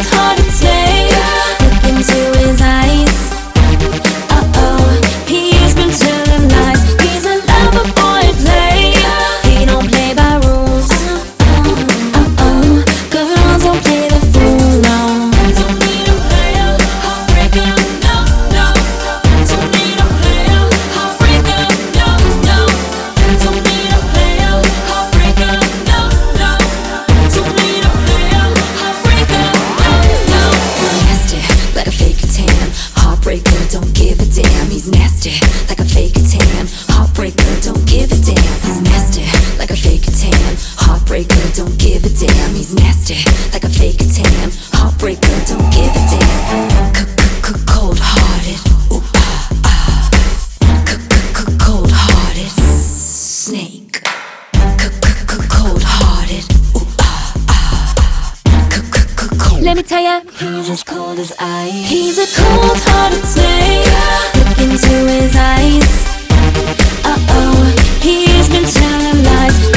cold-hearted slave. Look into his eyes. He's been telling lies. He's a lover boy at play. He don't play by rules. Girls don't play the fool, no. Don't need a player, heartbreaker, no, no. Don't need a player, heartbreaker, no, no. Don't need a player, heartbreaker, no, no. Don't need a player, heartbreaker, no, no. He's nasty, like a fake tan. Heartbreaker, don't give a damn. He's nasty, like a fake tan. Heartbreaker, don't give a damn. He's nasty, like a fake tan. Heartbreaker, don't give a damn. He's nasty, like a fake tan. Heartbreaker, don't give a damn. Cold-hearted, ooh ah. Cold-hearted snake. Cold-hearted, ooh ah. Let me tell ya, he's as cold as ice. He's a cold-hearted snake. Look into his eyes. He's been telling lies.